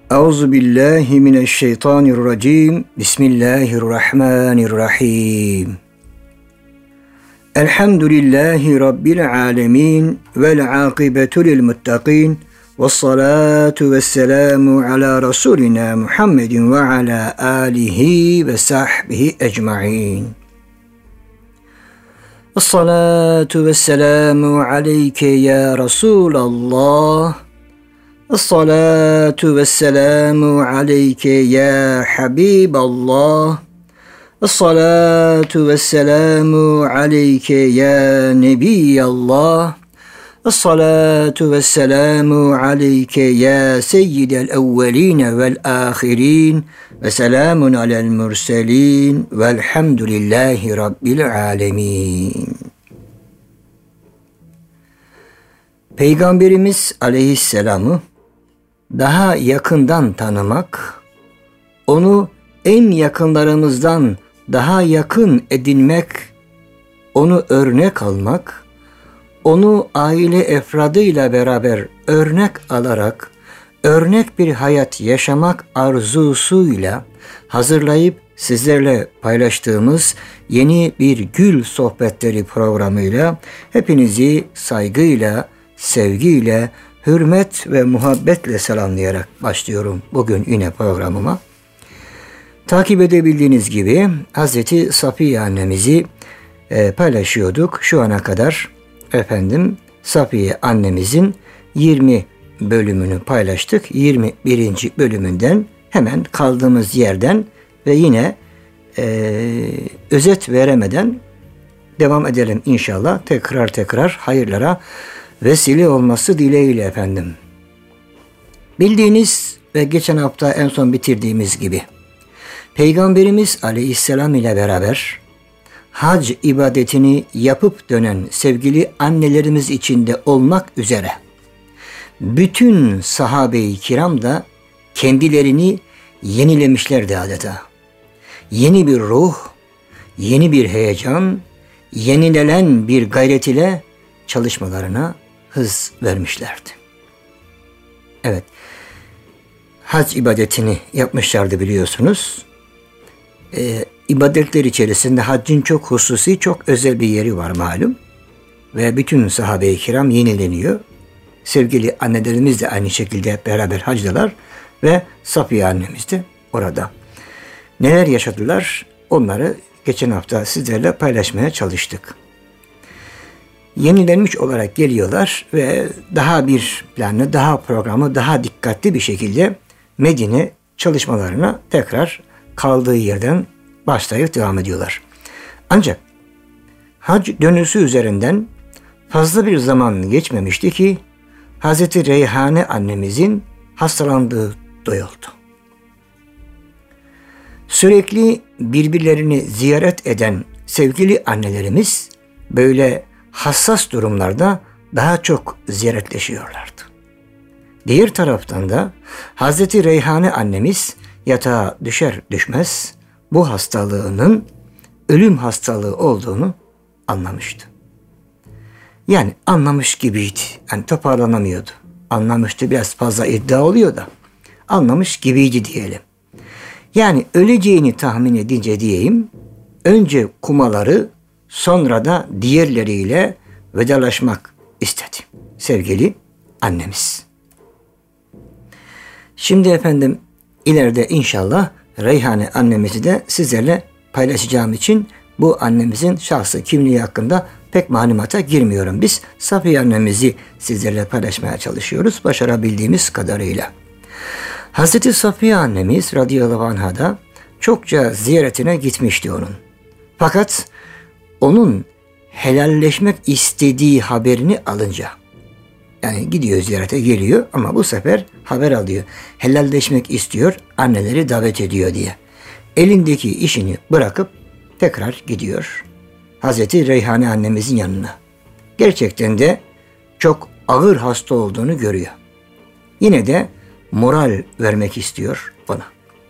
Euzu billahi mineşşeytanirracim. Bismillahirrahmanirrahim. Elhamdülillahi rabbil alamin vel akibetu lil muttaqin. Vessalatu vesselamu ala rasulina Muhammedin ve ala alihi ve sahbihi ecmaîn. Essalatu vesselamu aleyke ya Resulallah. Essalatu vesselamu aleyke ya Habiballah. Essalatu vesselamu aleyke ya Nebiyallah. Essalatu vesselamu aleyke ya seyyidel evveline vel ahirin. Ve selamun alel murselin. Velhamdülillahi rabbil alemin. Peygamberimiz aleyhisselamı daha yakından tanımak, onu en yakınlarımızdan daha yakın edinmek, onu örnek almak, onu aile efradıyla beraber örnek alarak, örnek bir hayat yaşamak arzusuyla hazırlayıp sizlerle paylaştığımız yeni bir Gül Sohbetleri programıyla hepinizi saygıyla, sevgiyle, hürmet ve muhabbetle selamlayarak başlıyorum bugün yine programıma. Takip edebildiğiniz gibi Hazreti Safiye annemizi paylaşıyorduk. Şu ana kadar Safiye annemizin 20 bölümünü paylaştık. 21. bölümünden hemen kaldığımız yerden ve yine özet veremeden devam edelim inşallah. Tekrar hayırlara vesile olması dileğiyle efendim. Bildiğiniz ve geçen hafta en son bitirdiğimiz gibi Peygamberimiz Aleyhisselam ile beraber hac ibadetini yapıp dönen sevgili annelerimiz içinde olmak üzere bütün sahabe-i kiram da kendilerini yenilemişlerdi adeta. Yeni bir ruh, yeni bir heyecan, yenilenen bir gayret ile çalışmalarına hız vermişlerdi. Evet, hac ibadetini yapmışlardı biliyorsunuz. İbadetler içerisinde haccın çok hususi, çok özel bir yeri var malum. Ve bütün sahabe-i kiram yenileniyor. Sevgili annelerimiz de aynı şekilde hep beraber hacdalar ve Safiye annemiz de orada. Neler yaşadılar? Onları geçen hafta sizlerle paylaşmaya çalıştık. Yenilenmiş olarak geliyorlar ve daha bir planlı, daha programı, daha dikkatli bir şekilde Medine çalışmalarına tekrar kaldığı yerden başlayıp devam ediyorlar. Ancak hac dönüşü üzerinden fazla bir zaman geçmemişti ki Hazreti Reyhane annemizin hastalandığı duyuldu. Sürekli birbirlerini ziyaret eden sevgili annelerimiz böyle hassas durumlarda daha çok ziyaretleşiyorlardı. Diğer taraftan da Hazreti Reyhane annemiz yatağa düşer düşmez bu hastalığının ölüm hastalığı olduğunu anlamıştı. Yani anlamış gibiydi. Yani toparlanamıyordu. Anlamıştı biraz fazla iddia oluyor da. Anlamış gibiydi diyelim. Yani öleceğini tahmin edince diyeyim, önce kumaları sonra da diğerleriyle vedalaşmak istedi sevgili annemiz. Şimdi efendim ileride inşallah Reyhane annemizi de sizlerle paylaşacağım için bu annemizin şahsı kimliği hakkında pek malumata girmiyorum. Biz Safiye annemizi sizlerle paylaşmaya çalışıyoruz başarabildiğimiz kadarıyla. Hazreti Safiye annemiz radıyallahu anha da çokça ziyaretine gitmişti onun. Fakat onun helalleşmek istediği haberini alınca, yani gidiyor ziyarete geliyor ama bu sefer haber alıyor. Helalleşmek istiyor, anneleri davet ediyor diye. Elindeki işini bırakıp tekrar gidiyor Hazreti Reyhane annemizin yanına. Gerçekten de çok ağır hasta olduğunu görüyor. Yine de moral vermek istiyor bana.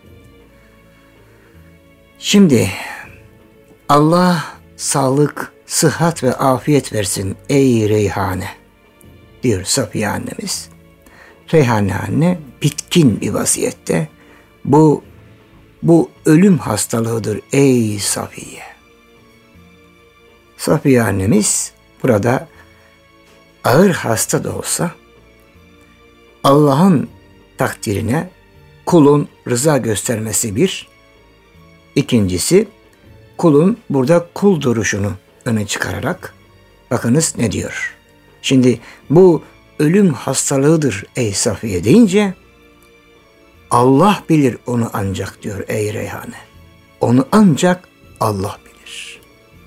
Şimdi Allah sağlık, sıhhat ve afiyet versin ey Reyhane diyor Safiye annemiz. Reyhane anne bitkin bir vaziyette. Bu ölüm hastalığıdır ey Safiye. Safiye annemiz burada ağır hasta da olsa Allah'ın takdirine kulun rıza göstermesi bir. İkincisi, kulun burada kul duruşunu öne çıkararak bakınız ne diyor. Şimdi bu ölüm hastalığıdır ey Safiye deyince Allah bilir onu ancak diyor ey Reyhane. Onu ancak Allah bilir.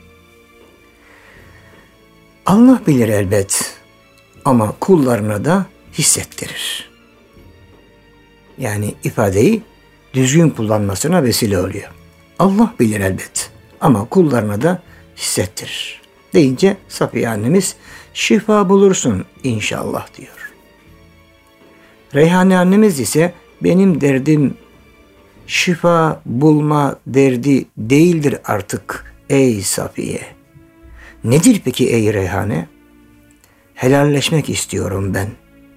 Allah bilir elbet ama kullarına da hissettirir. Yani ifadeyi düzgün kullanmasına vesile oluyor. Allah bilir elbet ama kullarına da hissettirir. Deyince Safiye annemiz şifa bulursun inşallah diyor. Reyhane annemiz ise benim derdim şifa bulma derdi değildir artık ey Safiye. Nedir peki ey Reyhane? Helalleşmek istiyorum ben.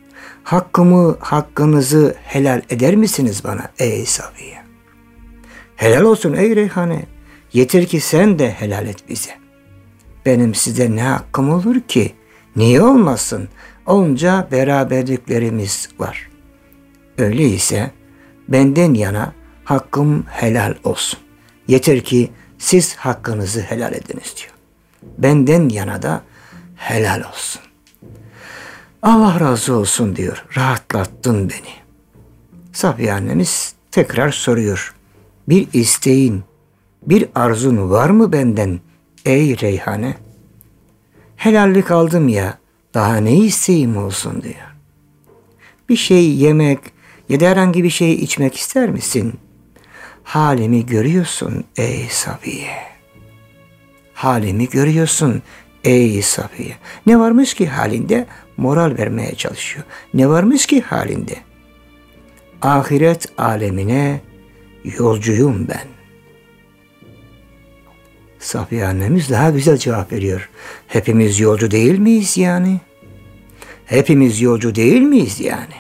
Hakkınızı helal eder misiniz bana ey Safiye? Helal olsun ey Reyhane. Yeter ki sen de helal et bize. Benim size ne hakkım olur ki? Niye olmasın? Onca beraberliklerimiz var. Öyleyse benden yana hakkım helal olsun. Yeter ki siz hakkınızı helal ediniz diyor. Benden yana da helal olsun. Allah razı olsun diyor. Rahatlattın beni. Safiye annemiz tekrar soruyor. Bir isteğin, bir arzun var mı benden ey Reyhane? Helallik aldım ya, daha ne isteğim olsun diyor. Bir şey yemek ya da herhangi bir şey içmek ister misin? Halimi görüyorsun ey Safiye. Halimi görüyorsun ey Safiye. Ne varmış ki halinde? Moral vermeye çalışıyor. Ne varmış ki halinde? Ahiret alemine yolcuyum ben. Safiye annemiz daha güzel cevap veriyor. Hepimiz yolcu değil miyiz yani? Hepimiz yolcu değil miyiz yani?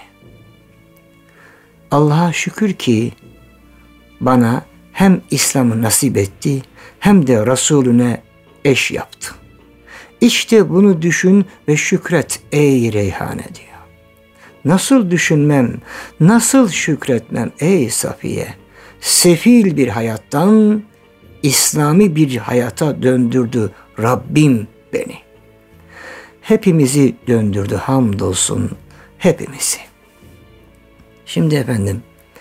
Allah'a şükür ki bana hem İslam'ı nasip etti hem de Resulüne eş yaptı. İşte bunu düşün ve şükret ey Reyhane diyor. Nasıl düşünmem, nasıl şükretmem ey Safiye? Sefil bir hayattan İslami bir hayata döndürdü Rabbim beni. Hepimizi döndürdü hamdolsun hepimizi. Şimdi efendim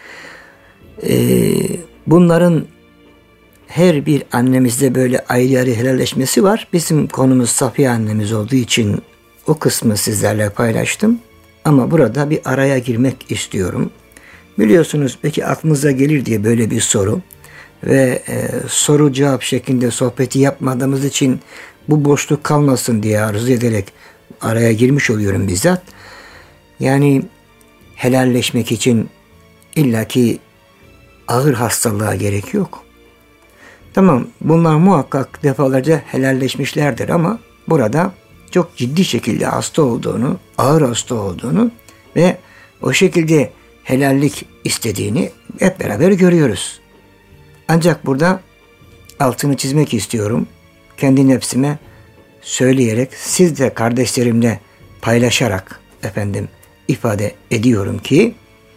bunların her bir annemizde böyle ayrı ayrı helalleşmesi var. Bizim konumuz Safiye annemiz olduğu için o kısmı sizlerle paylaştım. Ama burada bir araya girmek istiyorum. Biliyorsunuz belki aklınıza gelir diye böyle bir soru ve soru cevap şeklinde sohbeti yapmadığımız için bu boşluk kalmasın diye arzu ederek araya girmiş oluyorum bizzat. Yani helalleşmek için illaki ağır hastalığa gerek yok. Tamam, bunlar muhakkak defalarca helalleşmişlerdir ama burada çok ciddi şekilde hasta olduğunu, ağır hasta olduğunu ve o şekilde helallik istediğini hep beraber görüyoruz. Ancak burada altını çizmek istiyorum. Kendi nefsime söyleyerek, siz de kardeşlerimle paylaşarak efendim ifade ediyorum ki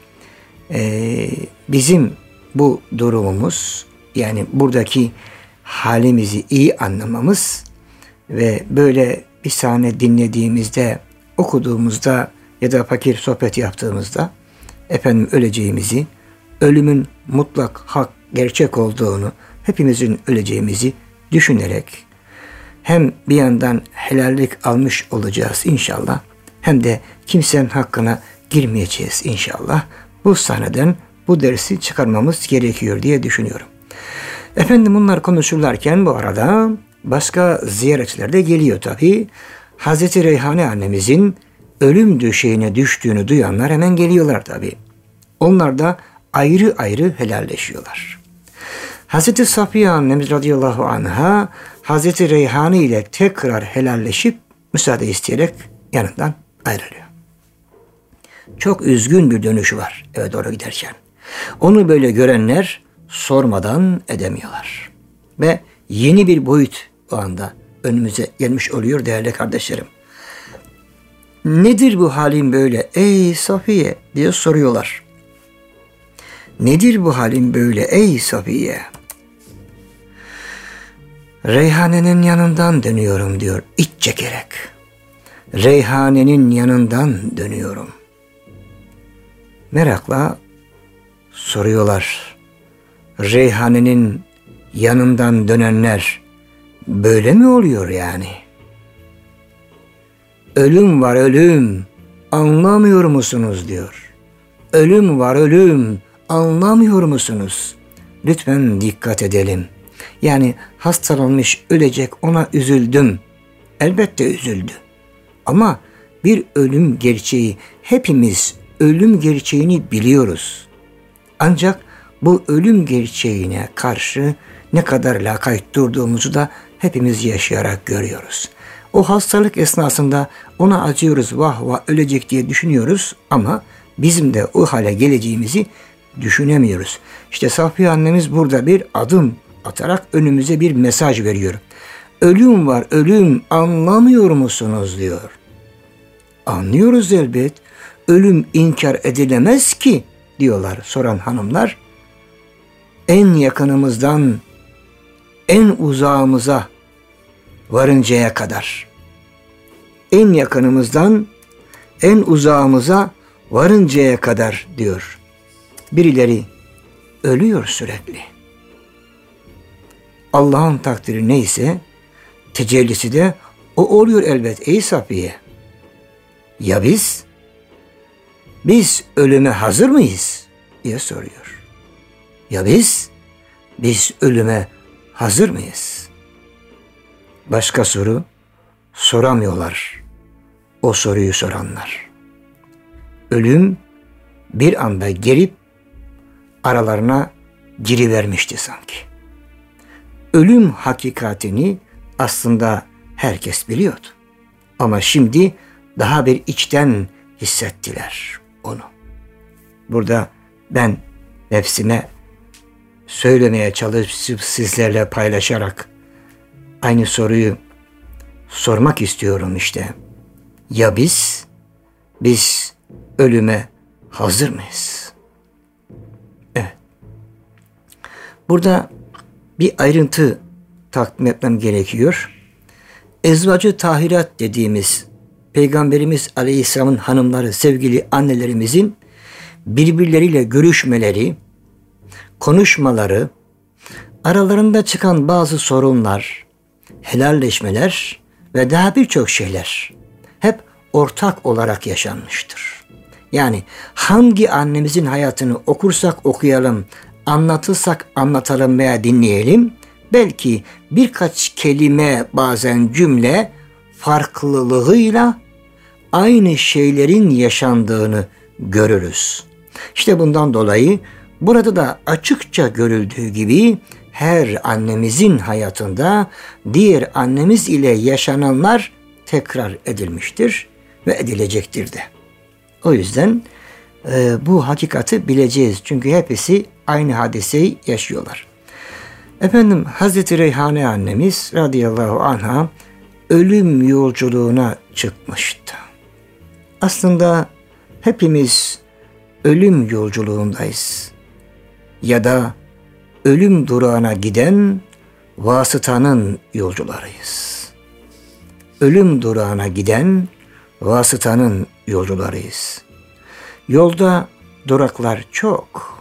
bizim bu durumumuz, yani buradaki halimizi iyi anlamamız ve böyle bir sahne dinlediğimizde, okuduğumuzda ya da fakir sohbet yaptığımızda efendim öleceğimizi, ölümün mutlak hak, gerçek olduğunu, hepimizin öleceğimizi düşünerek hem bir yandan helallik almış olacağız inşallah, hem de kimsenin hakkına girmeyeceğiz inşallah. Bu sahneden bu dersi çıkarmamız gerekiyor diye düşünüyorum. Efendim bunlar konuşurlarken bu arada başka ziyaretçiler de geliyor tabii. Hazreti Reyhane annemizin ölüm döşeğine düştüğünü duyanlar hemen geliyorlar tabii. Onlar da ayrı ayrı helalleşiyorlar. Hazreti Safiye annemiz radıyallahu anha Hazreti Reyhane ile tekrar helalleşip müsaade isteyerek yanından ayrılıyor. Çok üzgün bir dönüşü var eve doğru giderken. Onu böyle görenler sormadan edemiyorlar. Ve yeni bir boyut o anda önümüze gelmiş oluyor değerli kardeşlerim. Nedir bu halin böyle ey Safiye diye soruyorlar. Nedir bu halin böyle ey Safiye? Reyhane'nin yanından dönüyorum diyor iç çekerek. Reyhane'nin yanından dönüyorum. Merakla soruyorlar. Reyhane'nin yanından dönenler böyle mi oluyor yani? Ölüm var ölüm, anlamıyor musunuz diyor. Ölüm var ölüm, anlamıyor musunuz? Lütfen dikkat edelim. Yani hastalanmış, ölecek, ona üzüldüm. Elbette üzüldü. Ama bir ölüm gerçeği, hepimiz ölüm gerçeğini biliyoruz. Ancak bu ölüm gerçeğine karşı ne kadar lakayt durduğumuzu da hepimiz yaşayarak görüyoruz. O hastalık esnasında ona acıyoruz, vah vah ölecek diye düşünüyoruz ama bizim de o hale geleceğimizi düşünemiyoruz. İşte Safiye annemiz burada bir adım atarak önümüze bir mesaj veriyor. Ölüm var ölüm, anlamıyor musunuz diyor. Anlıyoruz elbet. Ölüm inkar edilemez ki diyorlar soran hanımlar. En yakınımızdan en uzağımıza varıncaya kadar. En yakınımızdan en uzağımıza varıncaya kadar diyor. Birileri ölüyor sürekli. Allah'ın takdiri neyse tecellisi de o oluyor elbet ey Safiye. Ya biz? Biz ölüme hazır mıyız? diye soruyor. Ya biz? Biz ölüme hazır mıyız? Başka soru soramıyorlar o soruyu soranlar. Ölüm bir anda gelip aralarına girivermişti sanki. Ölüm hakikatini aslında herkes biliyordu. Ama şimdi daha bir içten hissettiler onu. Burada ben nefsime söylemeye çalışıp sizlerle paylaşarak aynı soruyu sormak istiyorum işte. Ya biz? Biz ölüme hazır mıyız? Evet. Burada bir ayrıntı takdim etmem gerekiyor. Ezvacı tahirat dediğimiz Peygamberimiz Aleyhisselam'ın hanımları, sevgili annelerimizin birbirleriyle görüşmeleri, konuşmaları, aralarında çıkan bazı sorunlar, helalleşmeler ve daha birçok şeyler hep ortak olarak yaşanmıştır. Yani hangi annemizin hayatını okursak okuyalım, anlatırsak anlatalım veya dinleyelim, belki birkaç kelime, bazen cümle farklılığıyla aynı şeylerin yaşandığını görürüz. İşte bundan dolayı burada da açıkça görüldüğü gibi her annemizin hayatında diğer annemiz ile yaşananlar tekrar edilmiştir ve edilecektir de. O yüzden bu hakikati bileceğiz. Çünkü hepsi aynı hadiseyi yaşıyorlar. Efendim Hazreti Reyhane annemiz radıyallahu anha ölüm yolculuğuna çıkmıştı. Aslında hepimiz ölüm yolculuğundayız. Ya da ölüm durağına giden vasıtanın yolcularıyız. Ölüm durağına giden vasıtanın yolcularıyız. Yolda duraklar çok.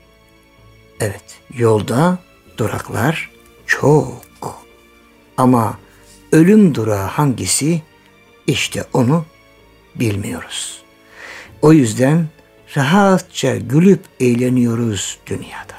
Evet, yolda duraklar çok. Ama ölüm durağı hangisi? İşte onu bilmiyoruz. O yüzden rahatça gülüp eğleniyoruz dünyada.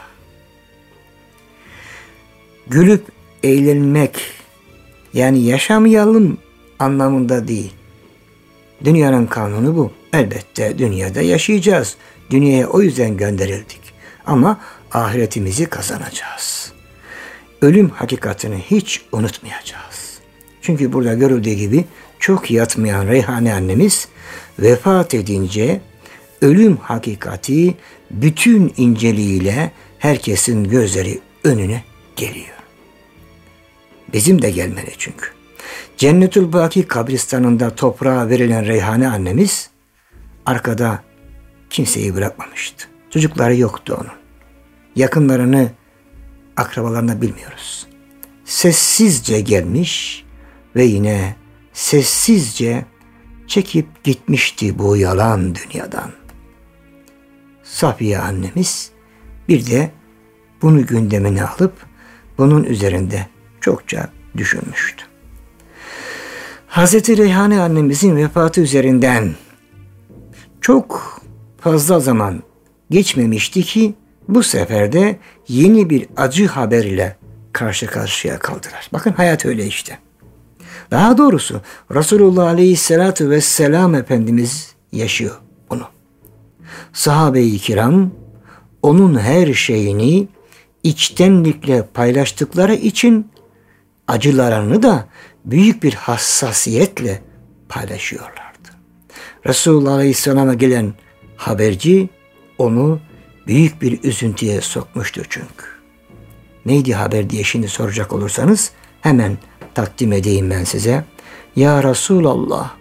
Gülüp eğlenmek yani yaşamayalım anlamında değil. Dünyanın kanunu bu. Elbette dünyada yaşayacağız. Dünyaya o yüzden gönderildik. Ama ahiretimizi kazanacağız. Ölüm hakikatini hiç unutmayacağız. Çünkü burada görüldüğü gibi çok yatmayan Reyhane annemiz vefat edince ölüm hakikati bütün inceliğiyle herkesin gözleri önüne geliyor. Bizim de gelmeli çünkü. Cennetül Baki kabristanında toprağa verilen Reyhane annemiz arkada kimseyi bırakmamıştı. Çocukları yoktu onun. Yakınlarını, akrabalarını bilmiyoruz. Sessizce gelmiş ve yine sessizce çekip gitmişti bu yalan dünyadan. Safiye annemiz bir de bunu gündemine alıp bunun üzerinde çokça düşünmüştü. Hazreti Reyhane annemizin vefatı üzerinden çok fazla zaman geçmemişti ki bu sefer de yeni bir acı haber ile karşı karşıya kaldılar. Bakın hayat öyle işte. Daha doğrusu Resulullah Aleyhisselatü Vesselam Efendimiz yaşıyor bunu. Sahabe-i kiram onun her şeyini içtenlikle paylaştıkları için acılarını da büyük bir hassasiyetle paylaşıyorlardı. Resulullah Aleyhisselam'a gelen haberci onu büyük bir üzüntüye sokmuştu çünkü. Neydi haber diye şimdi soracak olursanız hemen takdim edeyim ben size. Ya Resulallah,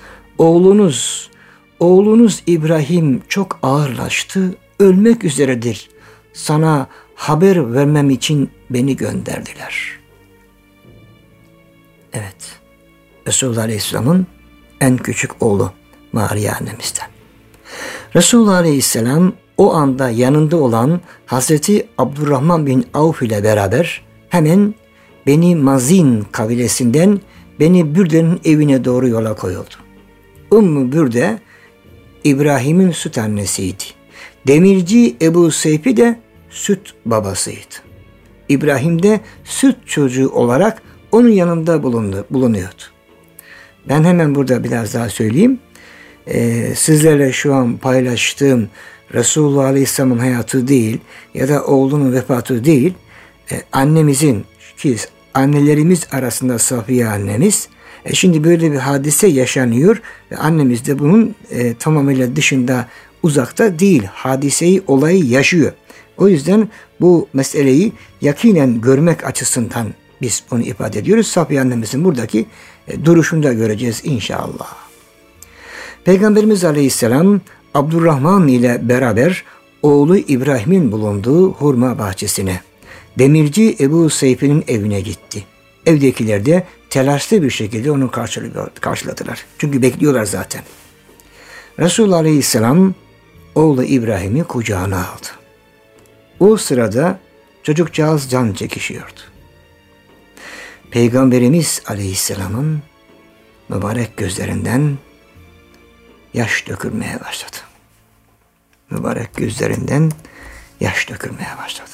oğlunuz İbrahim çok ağırlaştı, ölmek üzeredir. Sana haber vermem için beni gönderdiler. Evet, Resulullah Aleyhisselam'ın en küçük oğlu Maria annemizden. Resulullah Aleyhisselam o anda yanında olan Hazreti Abdurrahman bin Avf ile beraber hemen Beni Mazin kabilesinden Beni Bürde'nin evine doğru yola koyuldu. Ümmü Bürde İbrahim'in süt annesiydi. Demirci Ebu Seyfi de süt babasıydı. İbrahim de süt çocuğu olarak onun yanında bulunuyordu. Ben hemen burada biraz daha söyleyeyim. Sizlerle şu an paylaştığım Resulullah Aleyhisselam'ın hayatı değil ya da oğlunun vefatı değil, annemizin ki annelerimiz arasında Safiye annemiz, şimdi böyle bir hadise yaşanıyor ve annemiz de bunun tamamıyla dışında, uzakta değil, hadiseyi, olayı yaşıyor. O yüzden bu meseleyi yakinen görmek açısından biz onu ifade ediyoruz. Safiye annemizin buradaki duruşunu da göreceğiz inşallah. Peygamberimiz Aleyhisselam Abdurrahman ile beraber oğlu İbrahim'in bulunduğu hurma bahçesine, demirci Ebu Seyfi'nin evine gitti. Evdekiler de telaşlı bir şekilde onu karşıladılar. Çünkü bekliyorlar zaten. Resulullah Aleyhisselam oğlu İbrahim'i kucağına aldı. O sırada çocukcağız can çekişiyordu. Peygamberimiz Aleyhisselam'ın mübarek gözlerinden yaş dökülmeye başladı. Mübarek gözlerinden yaş dökülmeye başladı.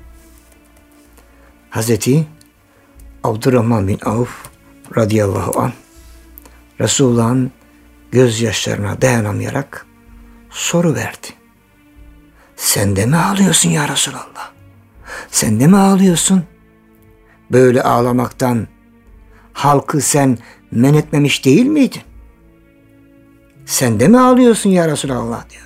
Hazreti Abdurrahman bin Avf radıyallahu anh Resulullah'ın gözyaşlarına dayanamayarak soru verdi. Sen de mi ağlıyorsun ya Resulallah? Sen de mi ağlıyorsun? Böyle ağlamaktan halkı sen men etmemiş değil miydin? Sen de mi ağlıyorsun ya Resulallah diyor.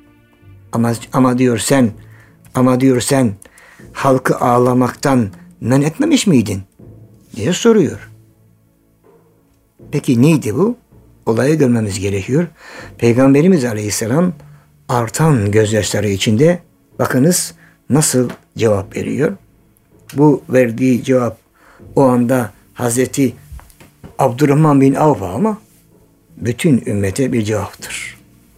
Ama diyor sen halkı ağlamaktan men etmemiş miydin? diye soruyor. Peki neydi bu? Olayı görmemiz gerekiyor. Peygamberimiz Aleyhisselam artan gözyaşları içinde bakınız nasıl cevap veriyor. Bu verdiği cevap o anda Hazreti Abdurrahman bin Avf ama bütün ümmete bir cevaptır.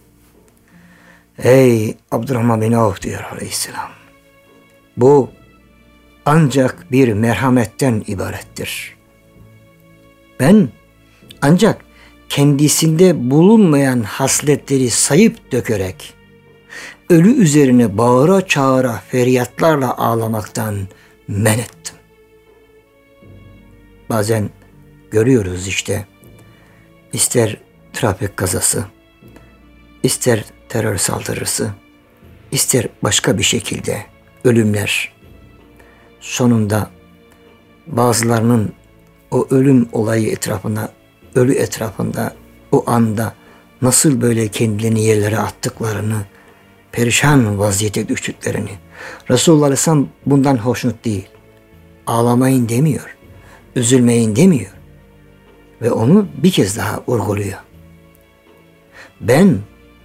Ey Abdurrahman bin Avf diyor Aleyhisselam. Bu ancak bir merhametten ibarettir. Ben ancak kendisinde bulunmayan hasletleri sayıp dökerek ölü üzerine bağıra çağıra feryatlarla ağlamaktan men ettim. Bazen görüyoruz işte, ister trafik kazası, ister terör saldırısı, ister başka bir şekilde ölümler. Sonunda bazılarının o ölüm olayı etrafında, ölü etrafında o anda nasıl böyle kendilerini yerlere attıklarını, perişan vaziyete düştüklerini. Resulullah Aleyhisselam bundan hoşnut değil. Ağlamayın demiyor. Üzülmeyin demiyor. Ve onu bir kez daha vurguluyor. Ben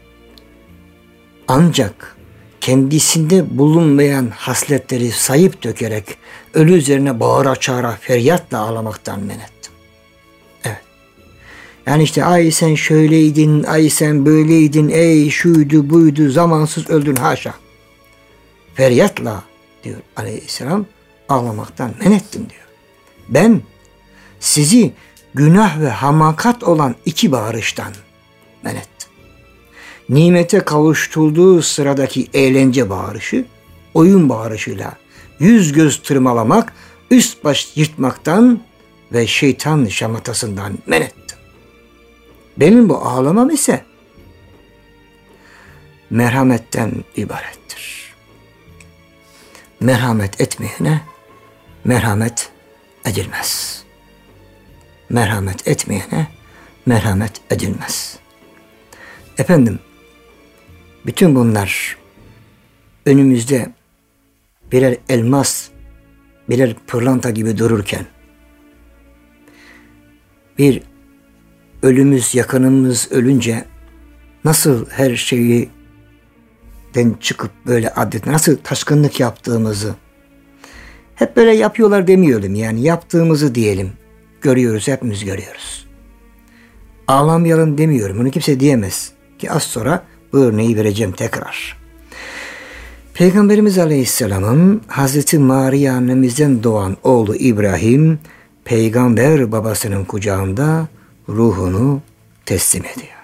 ancak kendisinde bulunmayan hasletleri sayıp dökerek ölü üzerine bağıra çağıra feryatla ağlamaktan men ettim. Evet. Yani işte ay sen şöyleydin, ay sen böyleydin, ey şuydu buydu, zamansız öldün haşa. Feryatla diyor Aleyhisselam ağlamaktan men ettim diyor. Ben sizi günah ve hamakat olan iki bağırıştan men ettim. Nimete kavuşturduğu sıradaki eğlence bağırışı, oyun bağırışıyla yüz göz tırmalamak, üst baş yırtmaktan ve şeytan şamatasından men ettim. Benim bu ağlamam ise merhametten ibarettir. Merhamet etmeyene merhamet edilmez. Merhamet etmeyene merhamet edilmez. Efendim, bütün bunlar önümüzde birer elmas, birer pırlanta gibi dururken, bir ölümüz, yakınımız ölünce nasıl her şeyden çıkıp böyle adet, nasıl taşkınlık yaptığımızı, hep böyle yapıyorlar demiyorum, yani yaptığımızı diyelim, görüyoruz, hepimiz görüyoruz. Ağlamayalım demiyorum, bunu kimse diyemez ki az sonra bu örneği vereceğim tekrar. Peygamberimiz Aleyhisselam'ın Hazreti Maria annemizden doğan oğlu İbrahim, peygamber babasının kucağında ruhunu teslim ediyor.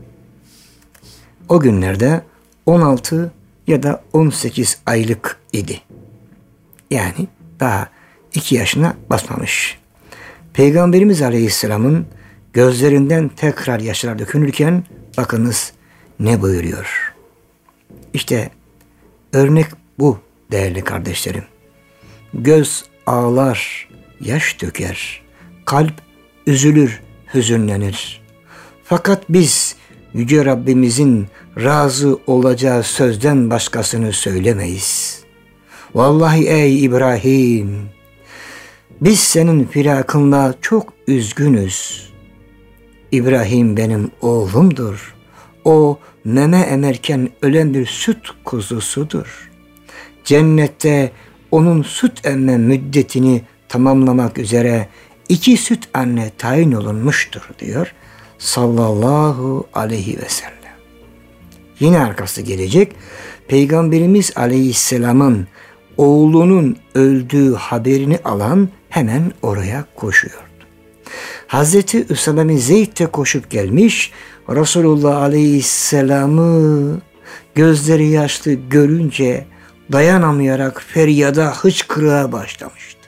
O günlerde 16 ya da 18 aylık idi. Yani daha 2 yaşına basmamış. Peygamberimiz Aleyhisselam'ın gözlerinden tekrar yaşlar dökülürken bakınız ne buyuruyor. İşte örnek bu değerli kardeşlerim. Göz ağlar, yaş döker. Kalp üzülür, hüzünlenir. Fakat biz Yüce Rabbimizin razı olacağı sözden başkasını söylemeyiz. Vallahi ey İbrahim, biz senin firakınla çok üzgünüz. İbrahim benim oğlumdur. O meme emerken ölen bir süt kuzusudur. Cennette onun süt emme müddetini tamamlamak üzere 2 süt anne tayin olunmuştur diyor sallallahu aleyhi ve sellem. Yine arkası gelecek. Peygamberimiz Aleyhisselam'ın oğlunun öldüğü haberini alan hemen oraya koşuyordu. Hazreti Üsame bin Zeyd de koşup gelmiş, Resulullah Aleyhisselam'ı gözleri yaşlı görünce dayanamayarak feryada, hıçkırığa başlamıştı.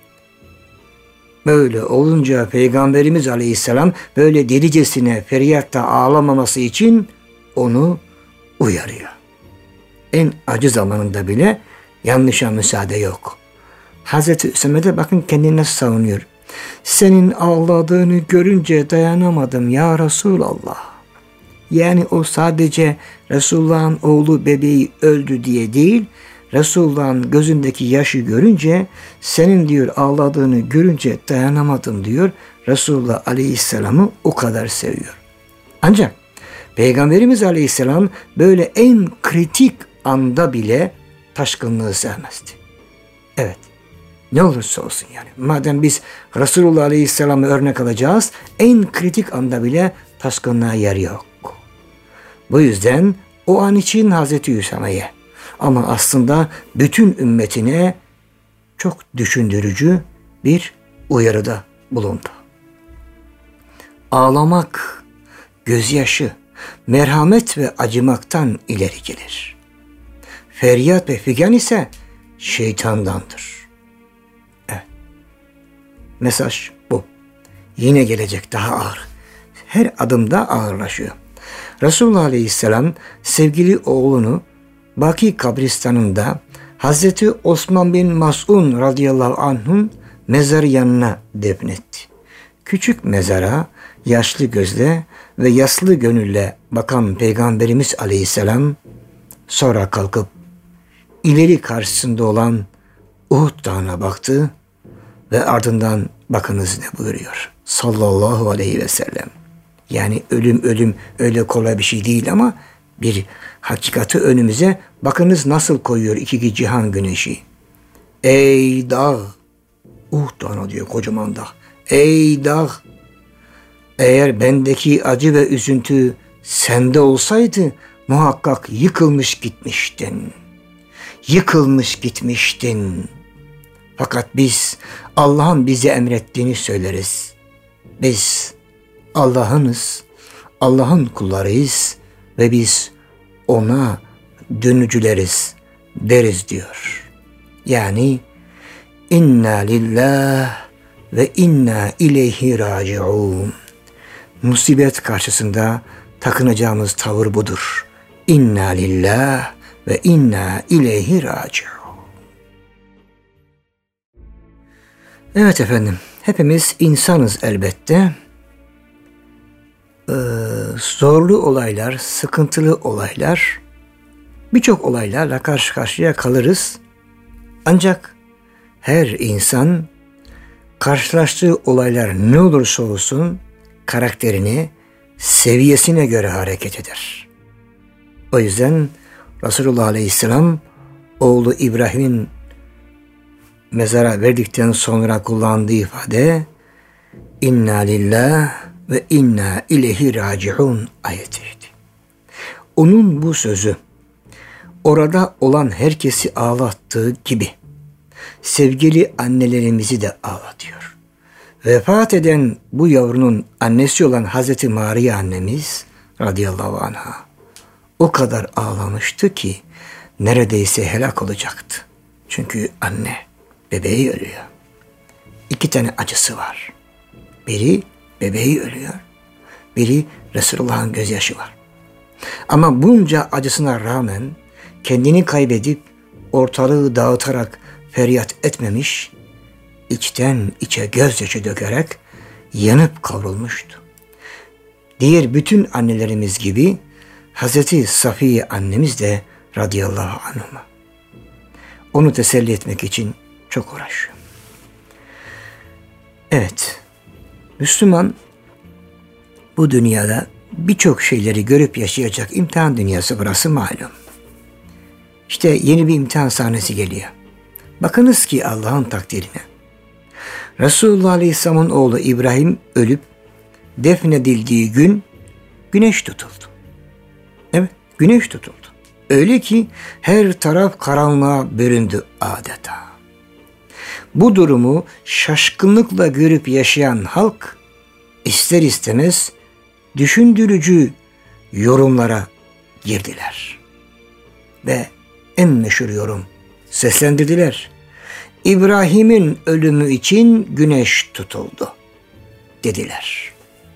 Böyle olunca Peygamberimiz Aleyhisselam böyle delicesine feryatta ağlamaması için onu uyarıyor. En acı zamanında bile yanlışa müsaade yok. Hazreti Üsame de bakın kendini nasıl savunuyor. Senin ağladığını görünce dayanamadım ya Resulallah. Yani o sadece Resulullah'ın oğlu bebeği öldü diye değil, Resulullah'ın gözündeki yaşı görünce, senin diyor ağladığını görünce dayanamadım diyor. Resulullah Aleyhisselam'ı o kadar seviyor. Ancak Peygamberimiz Aleyhisselam böyle en kritik anda bile taşkınlığı sevmezdi. Evet. Ne olursa olsun yani. Madem biz Resulullah Aleyhisselam'ı örnek alacağız, en kritik anda bile taşkınlığa yer yok. Bu yüzden o an için Hazreti Üsame'ye ama aslında bütün ümmetine çok düşündürücü bir uyarıda bulundu. Ağlamak, gözyaşı, merhamet ve acımaktan ileri gelir. Feryat ve figan ise şeytandandır. Evet. Mesaj bu. Yine gelecek daha ağır. Her adımda ağırlaşıyor. Resulullah Aleyhisselam sevgili oğlunu Baki kabristanında Hazreti Osman bin Mas'un radıyallahu anh'ın mezarı yanına defnetti. Küçük mezara yaşlı gözle ve yaslı gönülle bakan Peygamberimiz Aleyhisselam sonra kalkıp ileri karşısında olan Uhud Dağı'na baktı ve ardından bakınız ne buyuruyor sallallahu aleyhi ve sellem. Yani ölüm öyle kolay bir şey değil ama bir hakikati önümüze bakınız nasıl koyuyor iki cihan güneşi. Ey dağ, Uhud Dağı'na diyor kocaman dağ. Ey dağ, eğer bendeki acı ve üzüntü sende olsaydı muhakkak yıkılmış gitmiştin. Yıkılmış gitmiştin. Fakat biz Allah'ın bize emrettiğini söyleriz. Biz Allah'ınız, Allah'ın kullarıyız ve biz ona dönücüleriz deriz diyor. Yani inna lillah ve inna ileyhi raciun. Musibet karşısında takınacağımız tavır budur. İnna lillah ve inna ileyhi raciun. Evet efendim, hepimiz insanız elbette. Zorlu olaylar, sıkıntılı olaylar, birçok olaylarla karşı karşıya kalırız. Ancak her insan karşılaştığı olaylar ne olursa olsun karakterini, seviyesine göre hareket eder. O yüzden Resulullah Aleyhisselam oğlu İbrahim'in mezara verdikten sonra kullandığı ifade inna lillah ve inna ileyhi raciun ayetiydi. Onun bu sözü orada olan herkesi ağlattığı gibi sevgili annelerimizi de ağlatıyor. Vefat eden bu yavrunun annesi olan Hazreti Maria annemiz radıyallahu anha o kadar ağlamıştı ki neredeyse helak olacaktı. Çünkü anne bebeği ölüyor. 2 tane acısı var. Biri bebeği ölüyor. Biri Resulullah'ın gözyaşı var. Ama bunca acısına rağmen kendini kaybedip ortalığı dağıtarak feryat etmemiş, içten içe gözyaşı dökerek yanıp kavrulmuştu. Diğer bütün annelerimiz gibi Hazreti Safiye annemiz de radıyallahu anhuma onu teselli etmek için çok uğraşıyor. Evet, Müslüman bu dünyada birçok şeyleri görüp yaşayacak imtihan dünyası burası malum. İşte yeni bir imtihan sahnesi geliyor. Bakınız ki Allah'ın takdirine. Resulullah Aleyhisselam'ın oğlu İbrahim ölüp defnedildiği gün güneş tutuldu. Evet, güneş tutuldu. Öyle ki her taraf karanlığa büründü adeta. Bu durumu şaşkınlıkla görüp yaşayan halk ister istemez düşündürücü yorumlara girdiler. Ve en meşhur yorum seslendirdiler. İbrahim'in ölümü için güneş tutuldu dediler.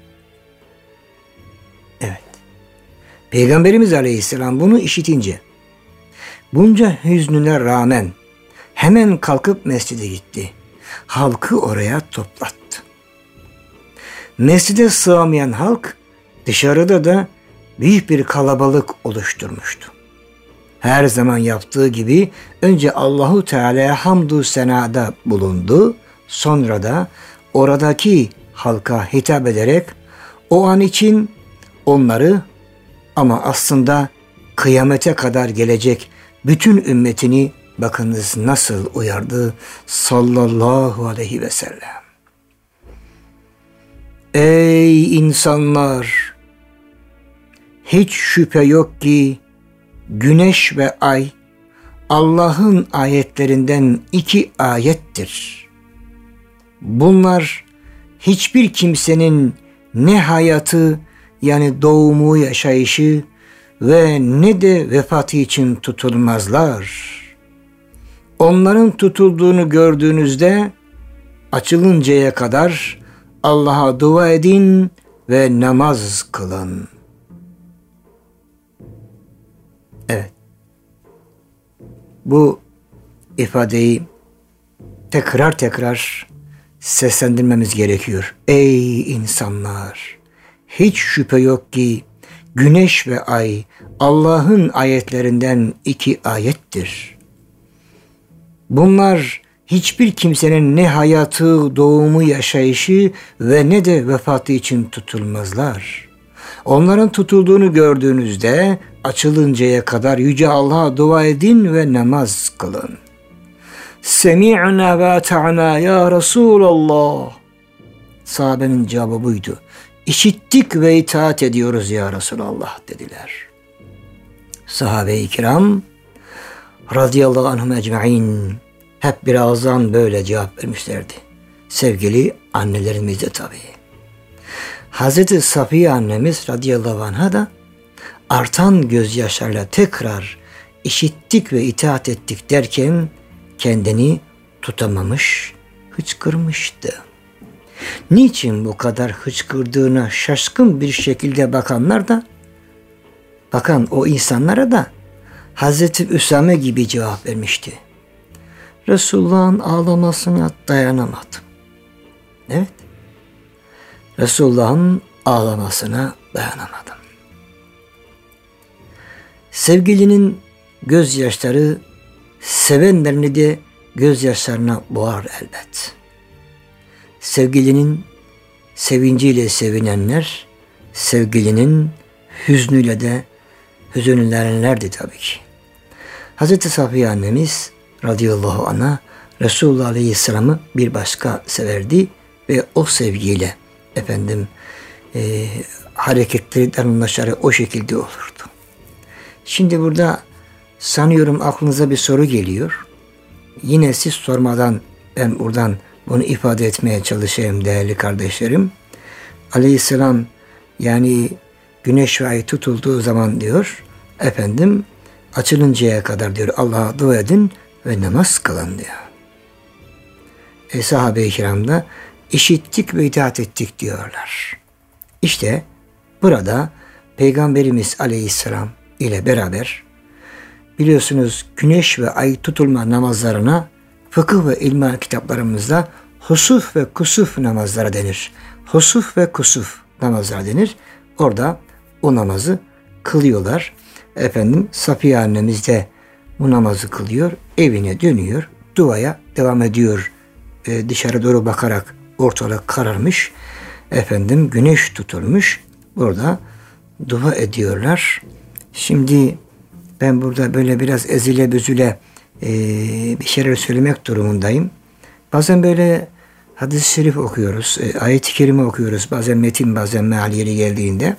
Evet. Peygamberimiz Aleyhisselam bunu işitince bunca hüznüne rağmen hemen kalkıp mescide gitti. Halkı oraya toplattı. Mescide sığamayan halk dışarıda da büyük bir kalabalık oluşturmuştu. Her zaman yaptığı gibi önce Allahu Teala'ya hamdü senada bulundu. Sonra da oradaki halka hitap ederek o an için onları ama aslında kıyamete kadar gelecek bütün ümmetini bakınız nasıl uyardı sallallahu aleyhi ve sellem. Ey insanlar! Hiç şüphe yok ki güneş ve ay Allah'ın ayetlerinden 2 ayettir. Bunlar hiçbir kimsenin ne hayatı yani doğumu, yaşayışı ve ne de vefatı için tutulmazlar. Onların tutulduğunu gördüğünüzde açılıncaya kadar Allah'a dua edin ve namaz kılın. Evet. Bu ifadeyi tekrar seslendirmemiz gerekiyor. Ey insanlar! Hiç şüphe yok ki güneş ve ay Allah'ın ayetlerinden 2 ayettir. Bunlar hiçbir kimsenin ne hayatı, doğumu, yaşayışı ve ne de vefatı için tutulmazlar. Onların tutulduğunu gördüğünüzde açılıncaya kadar Yüce Allah'a dua edin ve namaz kılın. Semi'na ve ata'na ya Resulallah. Sahabenin cevabı buydu. İşittik ve itaat ediyoruz ya Resulallah dediler. Sahabe-i kiram radıyallahu anhum ecmaîn hep bir ağızdan böyle cevap vermişlerdi. Sevgili annelerimiz de tabii. Hazreti Safiye annemiz radıyallahu anha da artan gözyaşlarıyla tekrar işittik ve itaat ettik derken kendini tutamamış, hıçkırmıştı. Niçin bu kadar hıçkırdığına şaşkın bir şekilde bakan o insanlara da Hazreti Üsame gibi cevap vermişti. Resulullah'ın ağlamasına dayanamadım. Evet. Resulullah'ın ağlamasına dayanamadım. Sevgilinin gözyaşları sevenlerini de gözyaşlarına boğar elbet. Sevgilinin sevinciyle sevinenler, sevgilinin hüznüyle de hüzünlenenlerdi tabii ki. Hazreti Safiye annemiz radıyallahu anha Resulullah Aleyhisselam'ı bir başka severdi ve o sevgiyle hareketleri, davranışları o şekilde olurdu. Şimdi burada sanıyorum aklınıza bir soru geliyor. Yine siz sormadan ben buradan bunu ifade etmeye çalışayım değerli kardeşlerim. Aleyhisselam yani güneş ve ay tutulduğu zaman diyor açılıncaya kadar diyor Allah'a dua edin ve namaz kılın diyor. Sahabe-i kiram da işittik ve itaat ettik diyorlar. İşte burada Peygamberimiz Aleyhisselam ile beraber biliyorsunuz güneş ve ay tutulma namazlarına fıkıh ve ilmihal kitaplarımızda husuf ve kusuf namazları denir. Husuf ve kusuf namazları denir. Orada o namazı kılıyorlar. Safiye annemiz de bu namazı kılıyor. Evine dönüyor. Duaya devam ediyor. Dışarı doğru bakarak ortalık kararmış. Güneş tutulmuş. Burada dua ediyorlar. Şimdi ben burada böyle biraz ezile büzüle bir şeyler söylemek durumundayım. Bazen böyle hadis-i şerif okuyoruz. Ayet-i kerime okuyoruz. Bazen metin, bazen meal yeri geldiğinde.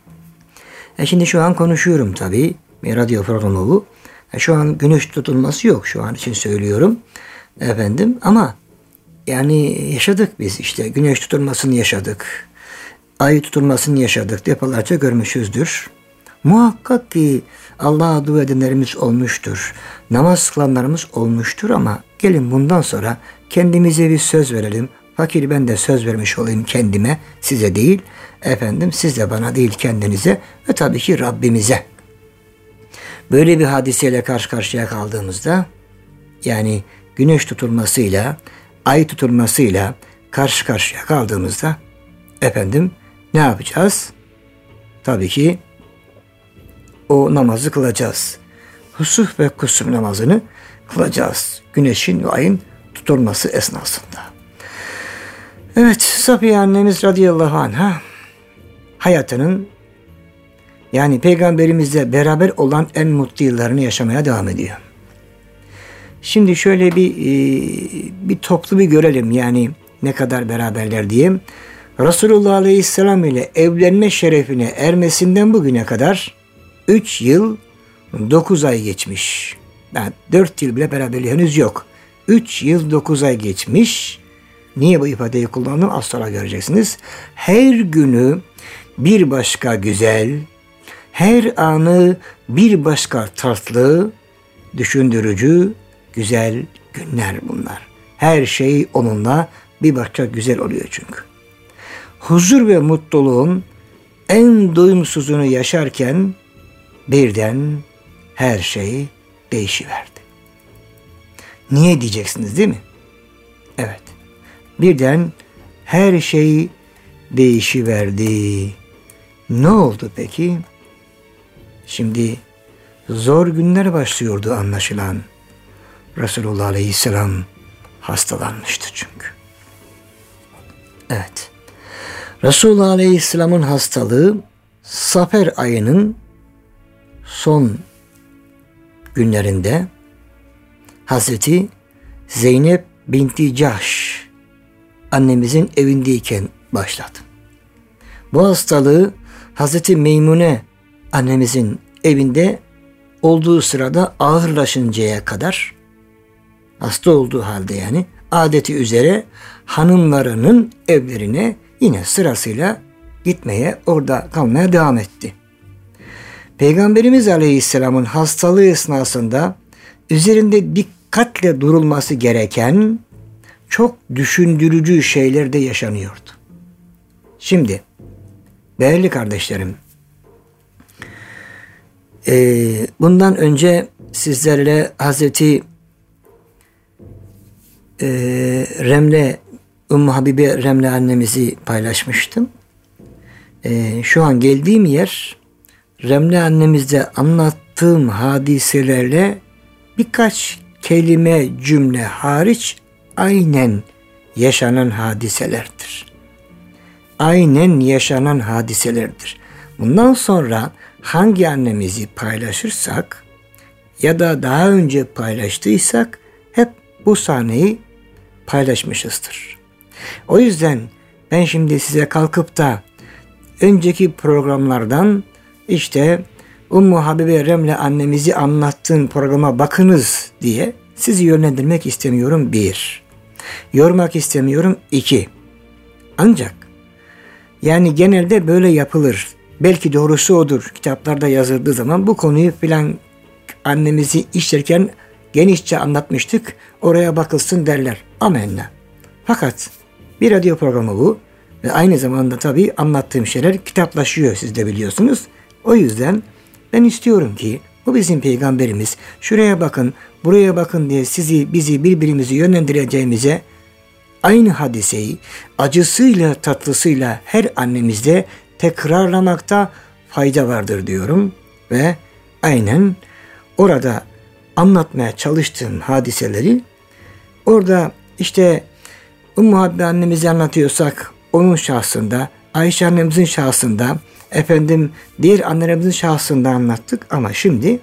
Şimdi şu an konuşuyorum tabii. Bir radyo programı bu. Şu an güneş tutulması yok. Şu an için söylüyorum. Ama yani yaşadık biz işte. Güneş tutulmasını yaşadık. Ay tutulmasını yaşadık. Defalarca görmüşüzdür. Muhakkak ki Allah'a dua edenlerimiz olmuştur. Namaz kılanlarımız olmuştur ama gelin bundan sonra kendimize bir söz verelim. Fakir ben de söz vermiş olayım kendime, size değil. Siz de bana değil kendinize ve tabii ki Rabbimize. Böyle bir hadiseyle karşı karşıya kaldığımızda yani güneş tutulmasıyla, ay tutulmasıyla karşı karşıya kaldığımızda ne yapacağız? Tabii ki o namazı kılacağız. Husuf ve kusuf namazını kılacağız. Güneşin ve ayın tutulması esnasında. Evet, Safiye annemiz radıyallahu anha hayatının yani peygamberimizle beraber olan en mutlu yıllarını yaşamaya devam ediyor. Şimdi şöyle bir toplu bir görelim yani ne kadar beraberler diyeyim. Resulullah Aleyhisselam ile evlenme şerefine ermesinden bugüne kadar 3 yıl 9 ay geçmiş. Yani 4 yıl bile beraberliği henüz yok. 3 yıl 9 ay geçmiş. Niye bu ifadeyi kullandım? Az sonra göreceksiniz. Her günü bir başka güzel, her anı bir başka tatlı, düşündürücü, güzel günler bunlar. Her şey onunla bir başka güzel oluyor çünkü. Huzur ve mutluluğun en doyumsuzunu yaşarken birden her şey değişiverdi. Niye diyeceksiniz değil mi? Evet. birden her şey değişiverdi. Ne oldu peki? Şimdi zor günler başlıyordu anlaşılan. Resulullah Aleyhisselam hastalanmıştı çünkü. Evet. Resulullah Aleyhisselam'ın hastalığı Safer ayının son günlerinde Hazreti Zeynep binti Cahş annemizin evindeyken başladı. Bu hastalığı Hazreti Meymune annemizin evinde olduğu sırada ağırlaşıncaya kadar, hasta olduğu halde yani, adeti üzere hanımlarının evlerine yine sırasıyla gitmeye, orada kalmaya devam etti. Peygamberimiz Aleyhisselam'ın hastalığı esnasında üzerinde dikkatle durulması gereken çok düşündürücü şeyler de yaşanıyordu. Şimdi değerli kardeşlerim, bundan önce sizlerle Hazreti Remle, Ümmü Habibe Remle annemizi paylaşmıştım. Şu an geldiğim yer, Remle annemizde anlattığım hadiselerle birkaç kelime, cümle hariç aynen yaşanan hadiselerdir. Aynen yaşanan hadiselerdir. Bundan sonra hangi annemizi paylaşırsak ya da daha önce paylaştıysak hep bu sahneyi paylaşmışızdır. O yüzden ben şimdi size kalkıp da önceki programlardan işte Ümmü Habibe Remle annemizi anlattığım programa bakınız diye sizi yönlendirmek istemiyorum, 1. Yormak istemiyorum, 2. Ancak yani genelde böyle yapılır. Belki doğrusu odur. Kitaplarda yazıldığı zaman bu konuyu filan annemizi işlerken genişçe anlatmıştık. Oraya bakılsın derler. Amenna. Fakat bir radyo programı bu. Ve aynı zamanda tabii anlattığım şeyler kitaplaşıyor, siz de biliyorsunuz. O yüzden ben istiyorum ki bu bizim peygamberimiz şuraya bakın, buraya bakın diye bizi birbirimizi yönlendireceğimize aynı hadiseyi acısıyla tatlısıyla her annemizde tekrarlamakta fayda vardır diyorum. Ve aynen orada anlatmaya çalıştığım hadiseleri orada işte Ümmü Habibe annemizi anlatıyorsak onun şahsında, Ayşe annemizin şahsında, diğer annelerimizin şahsında anlattık ama şimdi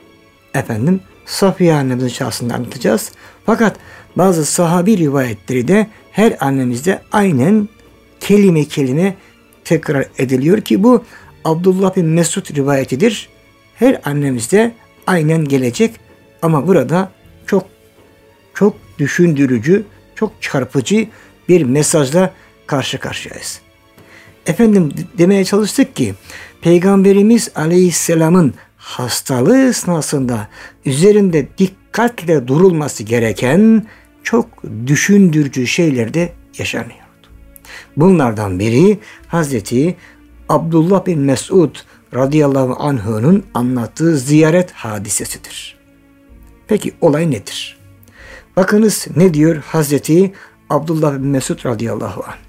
Safiye annemizin şahsında anlatacağız. Fakat bazı sahabi rivayetleri de her annemizde aynen kelime kelime tekrar ediliyor ki bu Abdullah bin Mesud rivayetidir. Her annemizde aynen gelecek ama burada çok çok düşündürücü, çok çarpıcı bir mesajla karşı karşıyayız. Demeye çalıştık ki Peygamberimiz Aleyhisselam'ın hastalığı esnasında üzerinde dikkatle durulması gereken çok düşündürücü şeyler de yaşanıyordu. Bunlardan biri Hazreti Abdullah bin Mesud radıyallahu anh'ın anlattığı ziyaret hadisesidir. Peki olay nedir? Bakınız ne diyor Hazreti Abdullah bin Mesud radıyallahu anh.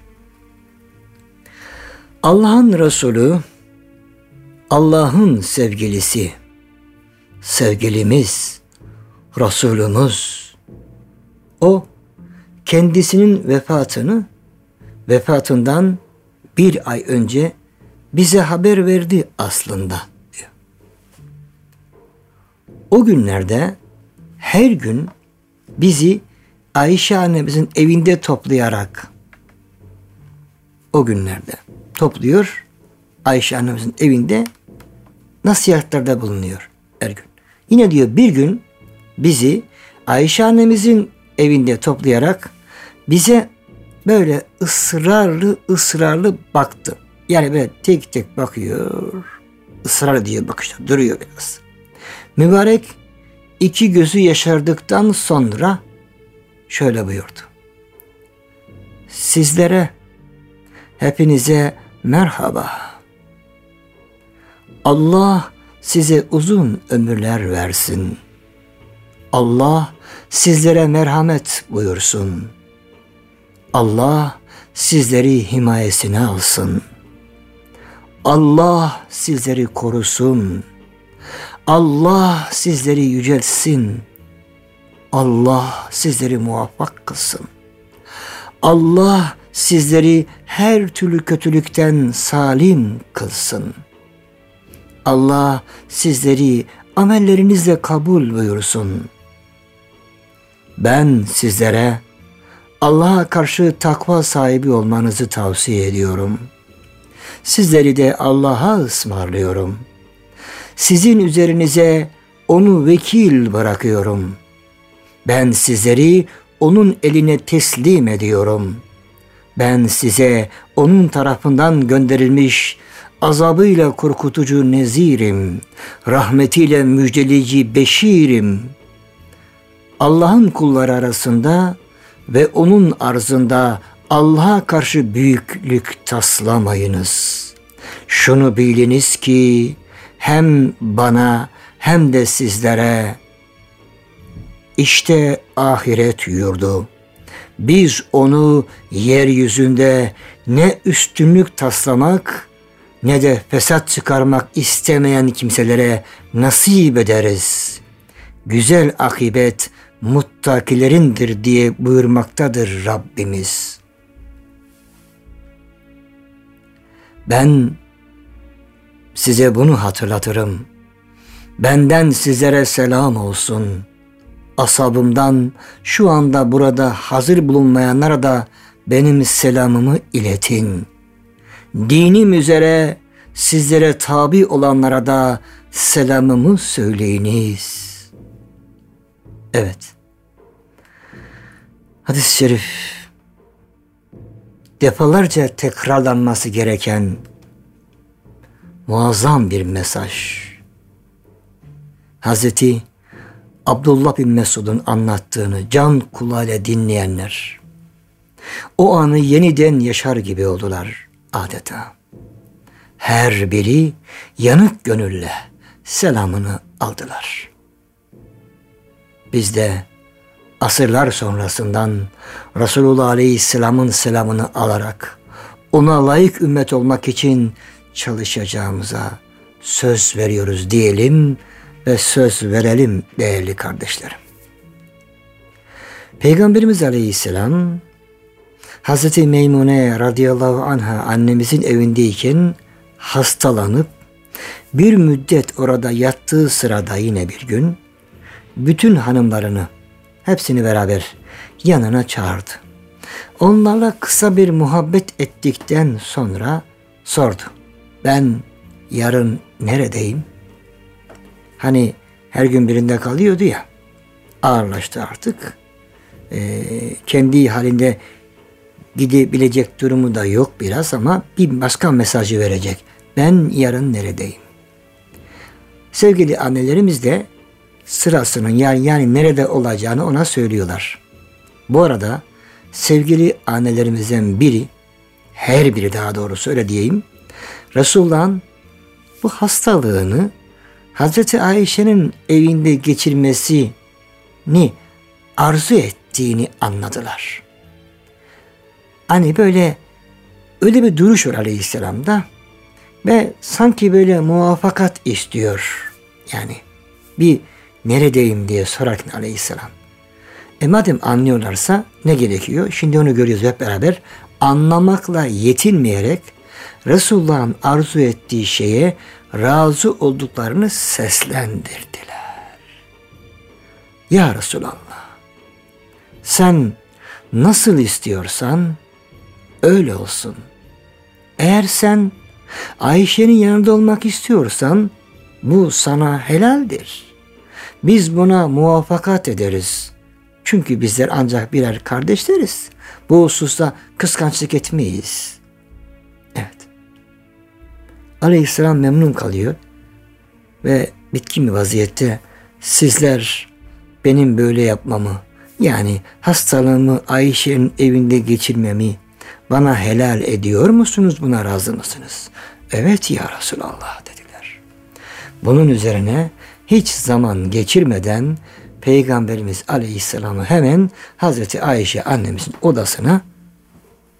Allah'ın Resulü, Allah'ın sevgilisi, sevgilimiz, Resulümüz, o kendisinin vefatından 1 ay önce bize haber verdi aslında diyor. O günlerde her gün bizi Ayşe annemizin evinde toplayarak topluyor, Ayşe annemizin evinde nasihatlerde bulunuyor her gün. Yine diyor bir gün bizi Ayşe annemizin evinde toplayarak bize böyle ısrarlı baktı. Yani böyle tek tek bakıyor, ısrar ediyor, bakışta duruyor biraz. Mübarek 2 gözü yaşardıktan sonra şöyle buyurdu. Sizlere, hepinize merhaba. Allah size uzun ömürler versin. Allah sizlere merhamet buyursun. Allah sizleri himayesine alsın. Allah sizleri korusun. Allah sizleri yüceltsin. Allah sizleri muvaffak kılsın. Allah sizleri her türlü kötülükten salim kılsın. Allah sizleri amellerinizle kabul buyursun. Ben sizlere Allah'a karşı takva sahibi olmanızı tavsiye ediyorum. Sizleri de Allah'a ısmarlıyorum. Sizin üzerinize onu vekil bırakıyorum. Ben sizleri onun eline teslim ediyorum. Ben size onun tarafından gönderilmiş azabıyla korkutucu nezirim, rahmetiyle müjdeleyici beşirim. Allah'ın kulları arasında ve onun arzında Allah'a karşı büyüklük taslamayınız. Şunu biliniz ki hem bana hem de sizlere işte ahiret yurdu. Biz onu yeryüzünde ne üstünlük taslamak ne de fesat çıkarmak istemeyen kimselere nasip ederiz. Güzel akibet muttakilerindir diye buyurmaktadır Rabbimiz. Ben size bunu hatırlatırım. Benden sizlere selam olsun. Ashabımdan şu anda burada hazır bulunmayanlara da benim selamımı iletin. Dinim üzere sizlere tabi olanlara da selamımı söyleyiniz. Evet. Hadis-i şerif defalarca tekrarlanması gereken muazzam bir mesaj. Hazreti Abdullah bin Mesud'un anlattığını can kulağıyla dinleyenler o anı yeniden yaşar gibi oldular adeta. Her biri yanık gönülle selamını aldılar. Biz de asırlar sonrasından Resulullah Aleyhisselam'ın selamını alarak ona layık ümmet olmak için çalışacağımıza söz veriyoruz diyelim ve söz verelim değerli kardeşlerim. Peygamberimiz Aleyhisselam Hazreti Meymune radıyallahu anha annemizin evindeyken hastalanıp bir müddet orada yattığı sırada yine bir gün bütün hanımlarını hepsini beraber yanına çağırdı. Onlarla kısa bir muhabbet ettikten sonra sordu. Ben yarın neredeyim? Hani her gün birinde kalıyordu ya, ağırlaştı artık. Kendi halinde gidebilecek durumu da yok biraz ama bir başka mesajı verecek. Ben yarın neredeyim? Sevgili annelerimiz de sırasının yani nerede olacağını ona söylüyorlar. Bu arada sevgili annelerimizden biri, her biri daha doğrusu öyle diyeyim, Resulullah'ın bu hastalığını Hazreti Ayşe'nin evinde geçirmesini arzu ettiğini anladılar. Hani böyle öyle bir duruş var Aleyhisselam'da ve sanki böyle muvaffakat istiyor. Yani bir neredeyim diye sorarken Aleyhisselam. Madem anlıyorlarsa ne gerekiyor? Şimdi onu görüyoruz hep beraber. Anlamakla yetinmeyerek Resulullah'ın arzu ettiği şeye razı olduklarını seslendirdiler. Ya Resulallah, sen nasıl istiyorsan öyle olsun. Eğer sen Ayşe'nin yanında olmak istiyorsan bu sana helaldir. Biz buna muvaffakat ederiz. Çünkü bizler ancak birer kardeşleriz. Bu hususta kıskançlık etmeyiz. Evet. Aleyhisselam memnun kalıyor ve bitkin bir vaziyette sizler benim böyle yapmamı, yani hastalığımı Ayşe'nin evinde geçirmemi bana helal ediyor musunuz? Buna razı mısınız? Evet ya Resulallah dediler. Bunun üzerine hiç zaman geçirmeden Peygamberimiz Aleyhisselam'ı hemen Hazreti Ayşe annemizin odasına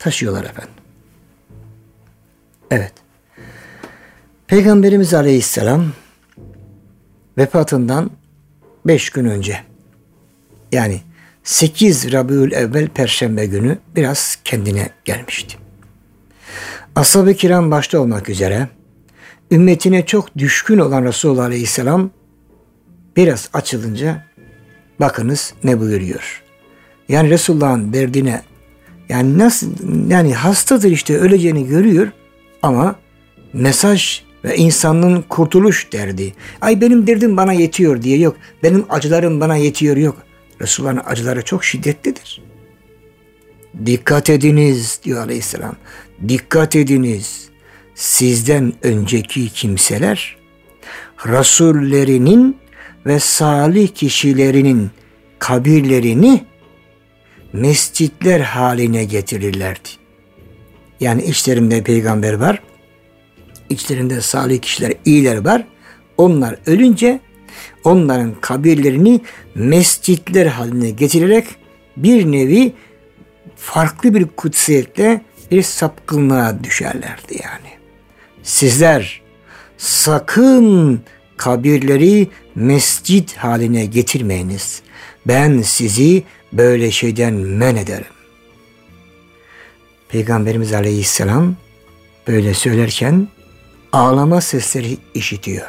taşıyorlar efendim. Evet. Peygamberimiz Aleyhisselam vefatından 5 gün önce, yani 8 Rabiülevvel Perşembe günü biraz kendine gelmişti. Ashab-ı kiram başta olmak üzere ümmetine çok düşkün olan Resulullah Aleyhisselam biraz açılınca bakınız ne buyuruyor. Yani Resulullah'ın derdine, yani nasıl, yani hastadır işte, öleceğini görüyor ama mesaj ve insanlığın kurtuluş derdi. Ay benim derdim bana yetiyor diye yok. Benim acılarım bana yetiyor yok. Resulullah'ın acıları çok şiddetlidir. Dikkat ediniz diyor Aleyhisselam. Dikkat ediniz. Sizden önceki kimseler Resullerinin ve salih kişilerinin kabirlerini mescitler haline getirirlerdi. Yani içlerinde peygamber var, içlerinde salih kişiler, iyiler var. Onlar ölünce onların kabirlerini mescitler haline getirerek bir nevi farklı bir kutsiyetle bir sapkınlığa düşerlerdi yani. Sizler sakın kabirleri mescit haline getirmeyiniz. Ben sizi böyle şeyden men ederim. Peygamberimiz Aleyhisselam böyle söylerken ağlama sesleri işitiyor.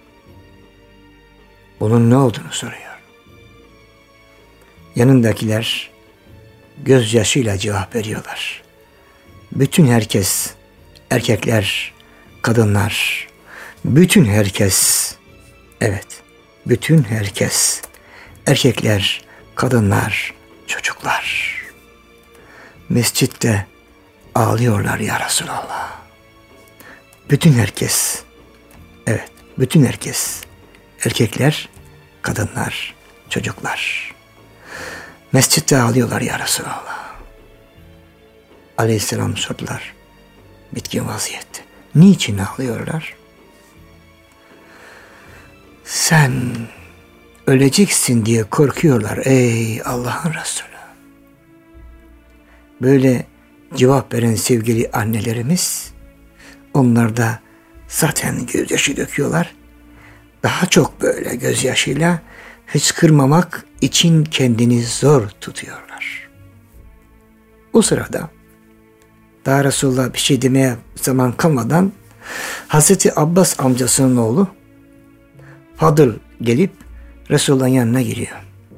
Bunun ne olduğunu soruyor. Yanındakiler gözyaşıyla cevap veriyorlar. Bütün herkes, erkekler, kadınlar, bütün herkes, evet, bütün herkes, erkekler, kadınlar, çocuklar mescitte ağlıyorlar ya Resulallah. Bütün herkes, evet, bütün herkes, erkekler, kadınlar, çocuklar mescitte ağlıyorlar ya Resulallah. Aleyhisselam sordular, bitkin vaziyette. Niçin ağlıyorlar? Sen öleceksin diye korkuyorlar ey Allah'ın Resulü. Böyle cevap veren sevgili annelerimiz, onlar da zaten gözyaşı döküyorlar. Daha çok böyle gözyaşıyla hıçkırmamak için kendini zor tutuyorlar. O sırada daha Resulullah bir şey demeye zaman kalmadan Hazreti Abbas amcasının oğlu Fadıl gelip Resulullah'ın yanına giriyor.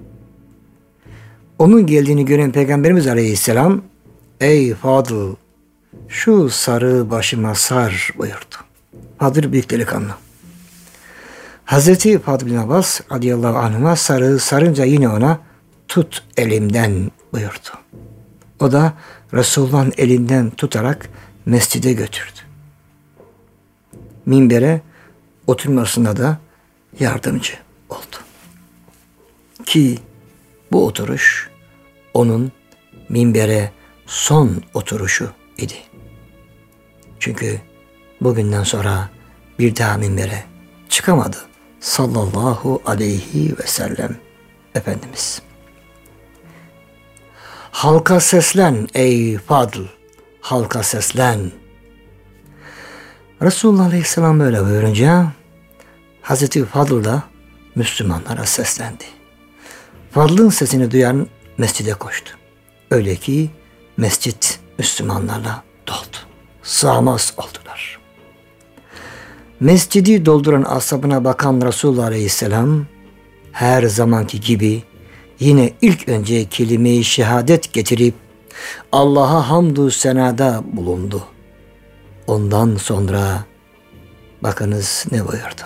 Onun geldiğini gören Peygamberimiz Aleyhisselam, ey Fadıl, şu sarığı başıma sar buyurdu. Fadıl büyük delikanlı. Hazreti Fadıl bin Abbas radıyallahu anhuma sarığı sarınca yine ona tut elimden buyurdu. O da Resulullah'ın elinden tutarak mescide götürdü. Minbere oturmasına da yardımcı oldu. Ki bu oturuş onun minbere son oturuşu idi. Çünkü bugünden sonra bir daha minbere çıkamadı sallallahu aleyhi ve sellem Efendimiz. Halka seslen ey Fadıl, halka seslen. Resulullah Aleyhisselam böyle buyurunca Hazreti Fadıl da Müslümanlara seslendi. Fadıl'ın sesini duyan mescide koştu. Öyle ki mescit Müslümanlarla doldu. Sığamaz oldular. Mescidi dolduran ashabına bakan Resulullah Aleyhisselam her zamanki gibi yine ilk önce kelime-i şehadet getirip Allah'a hamdü senada bulundu. Ondan sonra bakınız ne buyurdu.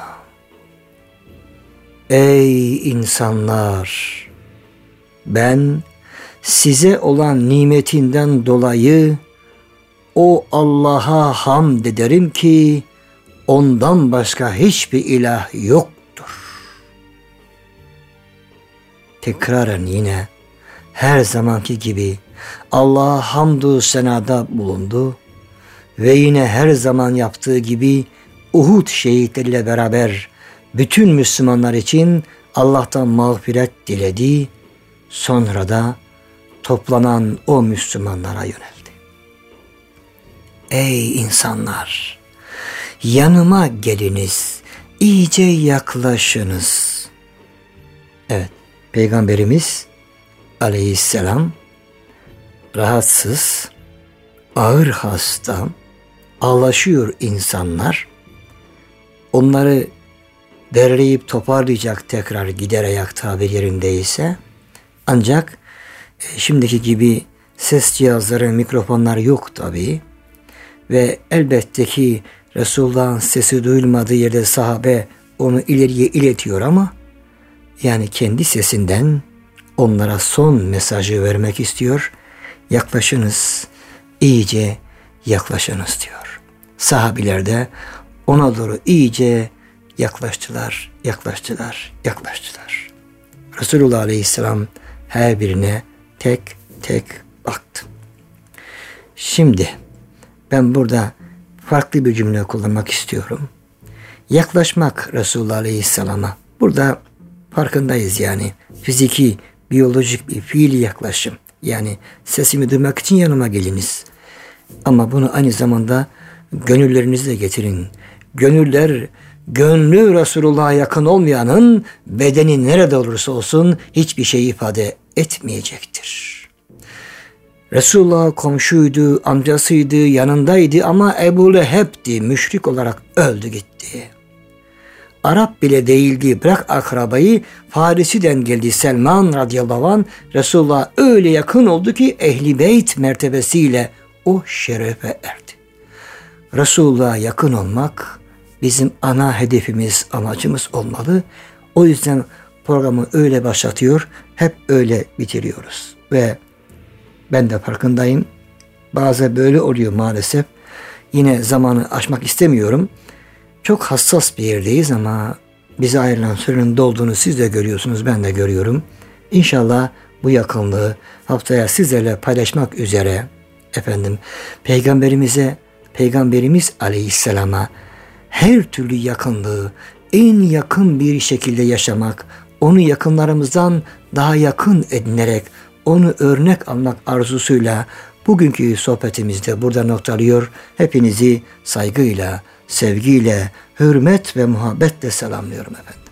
Ey insanlar! Ben size olan nimetinden dolayı o Allah'a hamd ederim ki ondan başka hiçbir ilah yoktur. Tekraren yine her zamanki gibi Allah'a hamdü senada bulundu ve yine her zaman yaptığı gibi Uhud şehitleriyle beraber bütün Müslümanlar için Allah'tan mağfiret diledi. Sonra da toplanan o Müslümanlara yöneldi. Ey insanlar! Yanıma geliniz, iyice yaklaşınız. Evet, Peygamberimiz aleyhisselam rahatsız, ağır hasta, ağlaşıyor insanlar. Onları derleyip toparlayacak, tekrar gider ayak tabir yerindeyse. Ancak şimdiki gibi ses cihazları, mikrofonlar yok tabii. Ve elbette ki Resulullah'ın sesi duyulmadığı yerde sahabe onu ileriye iletiyor ama yani kendi sesinden onlara son mesajı vermek istiyor. Yaklaşınız, iyice yaklaşınız diyor. Sahabiler de ona doğru iyice yaklaştılar. Resulullah Aleyhisselam her birine tek tek baktı. Şimdi ben burada farklı bir cümle kullanmak istiyorum. Yaklaşmak Resulullah Aleyhisselam'a. Burada farkındayız yani. Fiziki, biyolojik bir fiili yaklaşım. Yani sesimi duymak için yanıma geliniz. Ama bunu aynı zamanda gönüllerinizi de getirin. Gönlü Resulullah'a yakın olmayanın bedeni nerede olursa olsun hiçbir şey ifade etmeyecektir. Resulullah komşuydu, amcasıydı, yanındaydı ama Ebu Leheb'di, müşrik olarak öldü gitti. Arap bile değildi, bırak akrabayı, Farisi'den geldi Selman radıyallahu anh, Resulullah öyle yakın oldu ki Ehl-i Beyt mertebesiyle o şerefe erdi. Resulullah'a yakın olmak bizim ana hedefimiz, amacımız olmalı. O yüzden programı öyle başlatıyor, hep öyle bitiriyoruz. Ve ben de farkındayım. Bazen böyle oluyor maalesef. Yine zamanı aşmak istemiyorum. Çok hassas bir yerdeyiz ama bize ayrılan sürenin dolduğunu siz de görüyorsunuz, ben de görüyorum. İnşallah bu yakınlığı haftaya sizlerle paylaşmak üzere Peygamberimiz Aleyhisselam'a her türlü yakınlığı en yakın bir şekilde yaşamak, onu yakınlarımızdan daha yakın edinerek onu örnek almak arzusuyla bugünkü sohbetimizde burada noktalıyor. Hepinizi saygıyla, sevgiyle, hürmet ve muhabbetle selamlıyorum efendim.